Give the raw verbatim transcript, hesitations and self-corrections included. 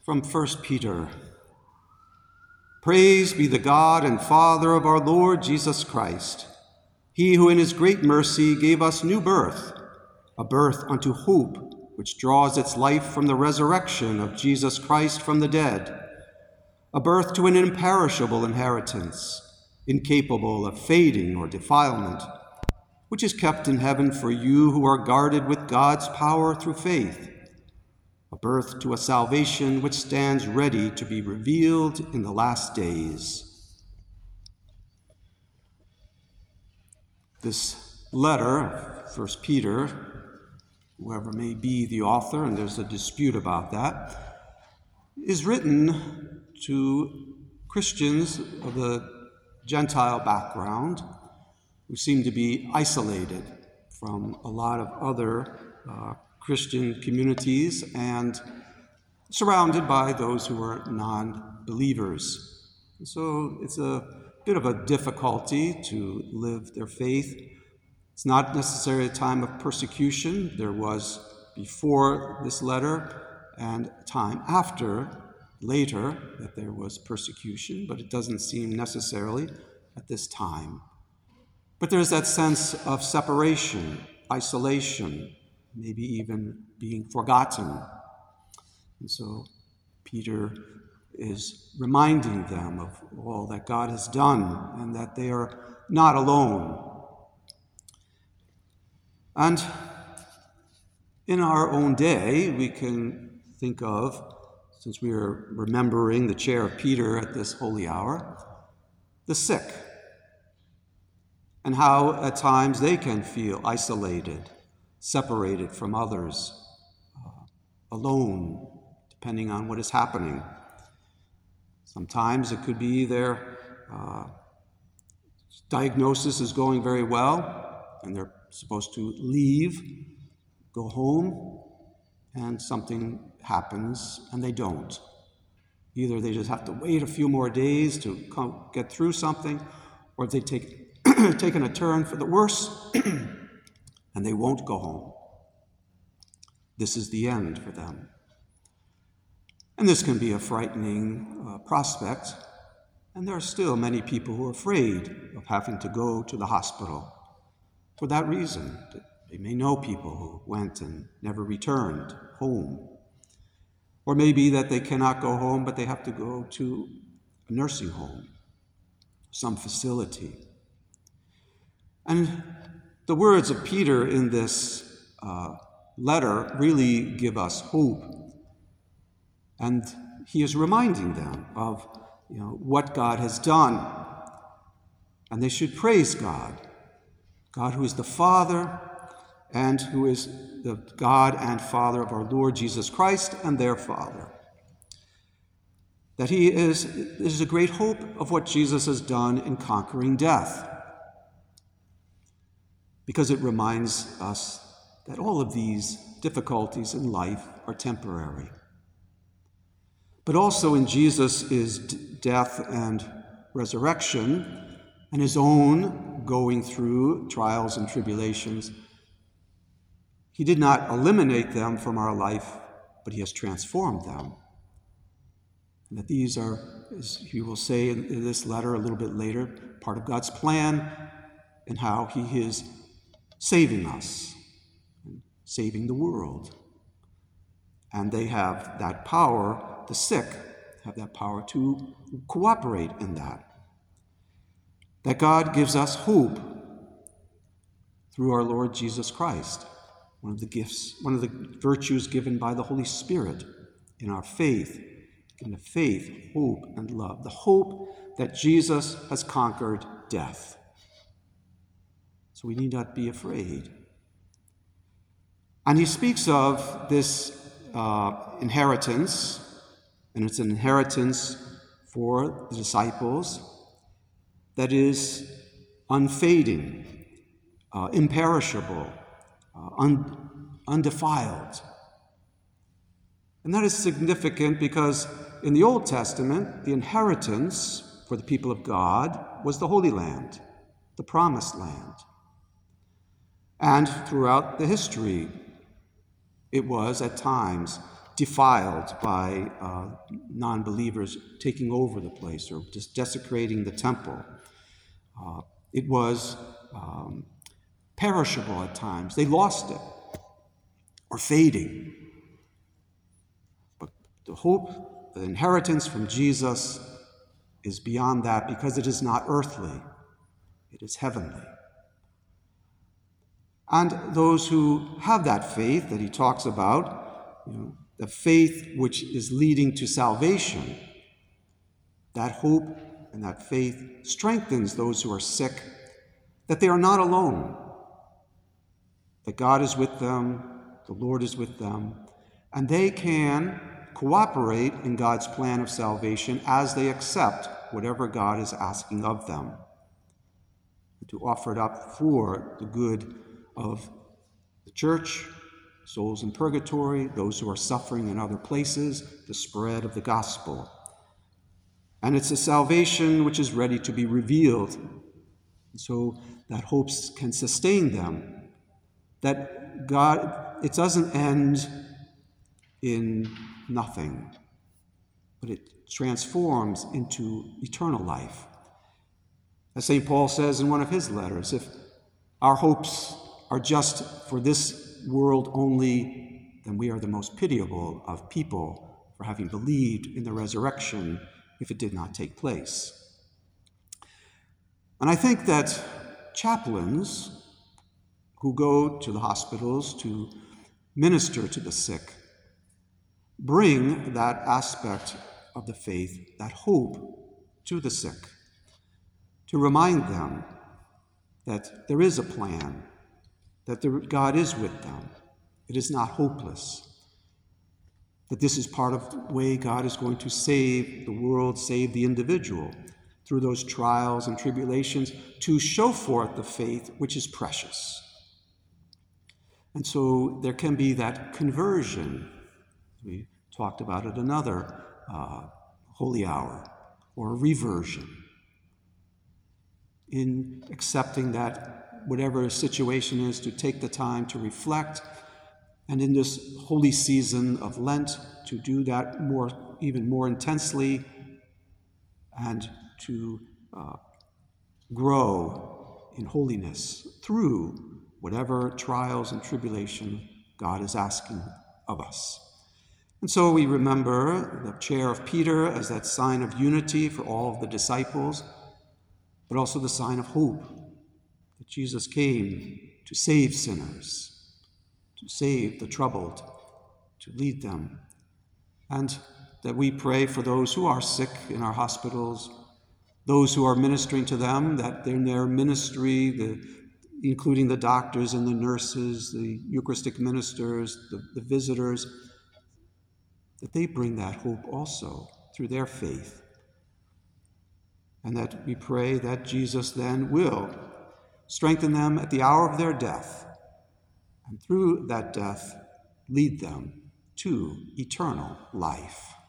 From First Peter. Praise be the God and Father of our Lord Jesus Christ, he who in his great mercy gave us new birth, a birth unto hope, which draws its life from the resurrection of Jesus Christ from the dead, a birth to an imperishable inheritance, incapable of fading or defilement, which is kept in heaven for you who are guarded with God's power through faith, a birth to a salvation which stands ready to be revealed in the last days. This letter, First Peter, whoever may be the author, and there's a dispute about that, is written to Christians of the Gentile background who seem to be isolated from a lot of other uh, Christian communities and surrounded by those who are non-believers. So it's a bit of a difficulty to live their faith. It's not necessarily a time of persecution. There was before this letter and time after, later, that there was persecution, but it doesn't seem necessarily at this time. But there's that sense of separation, isolation, maybe even being forgotten. And so Peter is reminding them of all that God has done and that they are not alone. And in our own day, we can think of, since we are remembering the chair of Peter at this holy hour, the sick, and how at times they can feel isolated, separated from others, uh, alone, depending on what is happening. Sometimes it could be their uh, diagnosis is going very well, and they're supposed to leave, go home, and something happens, and they don't. Either they just have to wait a few more days to come, get through something, or if they take taken a turn for the worse, and they won't go home. This is the end for them. And this can be a frightening uh, prospect, and there are still many people who are afraid of having to go to the hospital for that reason. They may know people who went and never returned home. Or maybe that they cannot go home, but they have to go to a nursing home, some facility. And the words of Peter in this uh, letter really give us hope. And he is reminding them of you know, what God has done. And they should praise God, God who is the Father and who is the God and Father of our Lord Jesus Christ and their Father. That he is, is a great hope of what Jesus has done in conquering death. Because it reminds us that all of these difficulties in life are temporary. But also in Jesus' death and resurrection and his own going through trials and tribulations, he did not eliminate them from our life, but he has transformed them. And that these are, as he will say in this letter a little bit later, part of God's plan and how he is saving us, saving the world. And they have that power, the sick have that power to cooperate in that. That God gives us hope through our Lord Jesus Christ, one of the gifts, one of the virtues given by the Holy Spirit in our faith, in the faith, hope, and love. The hope that Jesus has conquered death. So we need not be afraid. And he speaks of this uh, inheritance, and it's an inheritance for the disciples that is unfading, uh, imperishable, uh, un- undefiled. And that is significant because in the Old Testament, the inheritance for the people of God was the Holy Land, the Promised Land. And throughout the history, it was at times defiled by uh, non-believers taking over the place or just desecrating the temple. Uh, it was um, perishable at times. They lost it, or fading. But the hope, the inheritance from Jesus is beyond that, because it is not earthly, it is heavenly. And those who have that faith that he talks about, you know, the faith which is leading to salvation, that hope and that faith strengthens those who are sick, that they are not alone, that God is with them, the Lord is with them, and they can cooperate in God's plan of salvation as they accept whatever God is asking of them, to offer it up for the good of the church, souls in purgatory, those who are suffering in other places, the spread of the gospel. And it's a salvation which is ready to be revealed, so that hope can sustain them, that God, it doesn't end in nothing, but it transforms into eternal life. As Saint Paul says in one of his letters, if our hopes are just for this world only, then we are the most pitiable of people for having believed in the resurrection if it did not take place. And I think that chaplains who go to the hospitals to minister to the sick bring that aspect of the faith, that hope, to the sick, to remind them that there is a plan, that the, God is with them. It is not hopeless, that this is part of the way God is going to save the world, save the individual through those trials and tribulations, to show forth the faith which is precious. And so there can be that conversion. We talked about it another uh, holy hour, or reversion, in accepting that whatever situation is, to take the time to reflect, and in this holy season of Lent, to do that more, even more intensely, and to uh, grow in holiness through whatever trials and tribulation God is asking of us. And so we remember the chair of Peter as that sign of unity for all of the disciples, but also the sign of hope, that Jesus came to save sinners, to save the troubled, to lead them. And that we pray for those who are sick in our hospitals, those who are ministering to them, that in their ministry, the, including the doctors and the nurses, the Eucharistic ministers, the, the visitors, that they bring that hope also through their faith. And that we pray that Jesus then will strengthen them at the hour of their death, and through that death lead them to eternal life.